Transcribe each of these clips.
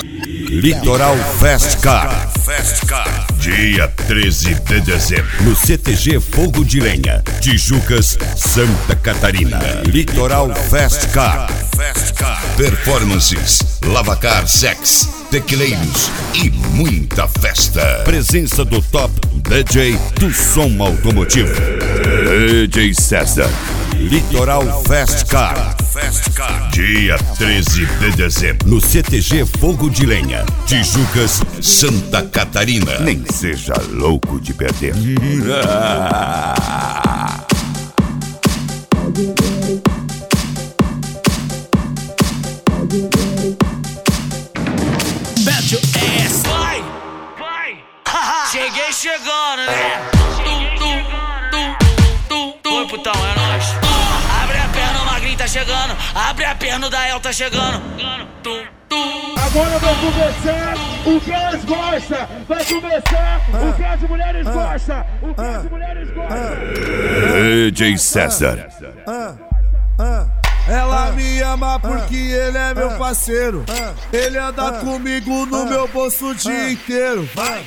Litoral Fast Car. Dia 13 de dezembro, no CTG Fogo de Lenha, Tijucas, Santa Catarina. Litoral Fast Car. Performances, lavacar sex, tequileiros e muita festa. Presença do top DJ do som automotivo, DJ César. Litoral Fast Car. Dia 13 de dezembro, no CTG Fogo de Lenha, Tijucas, Santa Catarina. Nem seja louco de perder. Bet your ass. Vai. Cheguei chegando, né? Oi, putão, é nóis. Abre a perna, o magrinho tá chegando. Abre a perna, o Dael tá chegando. Agora vai começar o que elas gostam. Vai começar o que as mulheres gostam. O que as mulheres gostam. DJ César. Ela me ama porque ele é meu parceiro. Ele anda comigo no meu bolso o dia inteiro. Vai.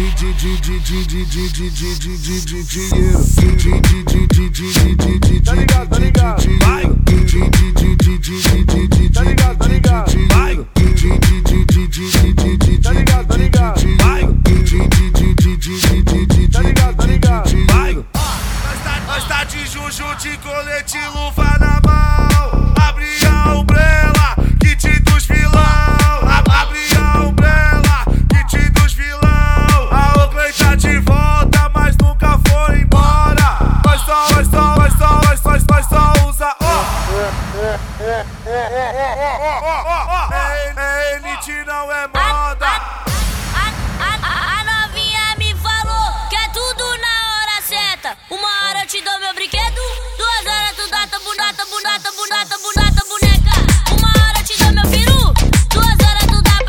Nós tá de juju, de colete, luva na mão. Abre a umbrella, kit dos vilão. Abre a umbrella, kit dos vilão. A Oakley tá de volta, mas nunca foi embora. Nós só usa elite, não é moda. A novinha me falou que é tudo na hora certa. Uma hora eu te dou meu brinquedo, 2 horas tu dá tua bunata, boneca. Uma hora eu te dou meu peru, 2 horas tu dá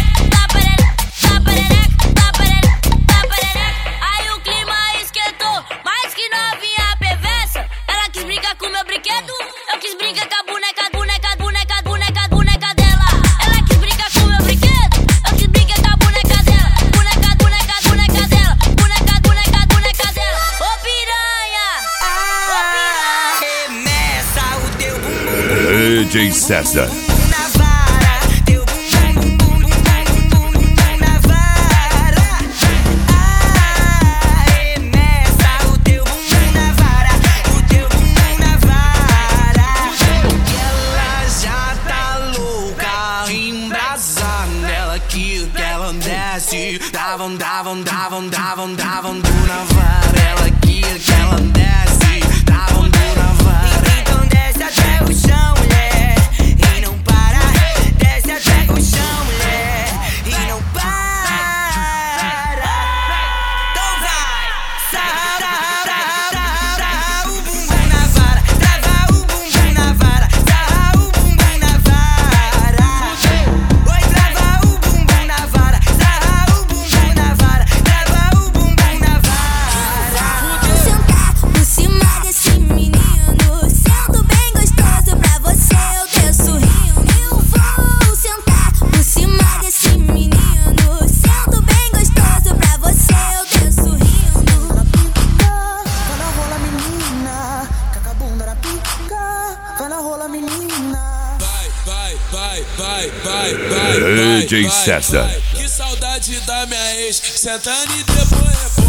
perereca. Aí o clima esquentou, mais que novinha perversa. Ela quis brincar com meu brinquedo, eu quis brincar com a boneca dela. Ela quis brincar com meu brinquedo, eu quis brincar com a boneca dela. Boneca dela. Ô piranha, Remessa o teu bumbum DJ César. na vara. Teu bumbum na vara. Remessa o teu bumbum na vara. O teu bumbum na vara. Ela já tá louca, embrasando. Ela que ela desce. Davam na vara. Ela que ela desce. Davam na vara. Então desce até o chão, mulher, e não para. Desce até o chão, mulher, e não para. Então vai, sarra o bumbum na vara, trava o bumbum na vara, sarra o bumbum na vara. Oi, trava o bumbum na vara, sarra o bumbum na vara, trava o bumbum na vara. vou sentar por cima desse menino, sendo bem gostoso pra você, eu desço rindo. Eu vou sentar por cima desse menino, sendo bem gostoso pra você, eu desço rindo. Vai na rola, menina, caga a bunda na pica. Vai na rola, menina. DJ César. Que saudade da minha ex, sentando e depois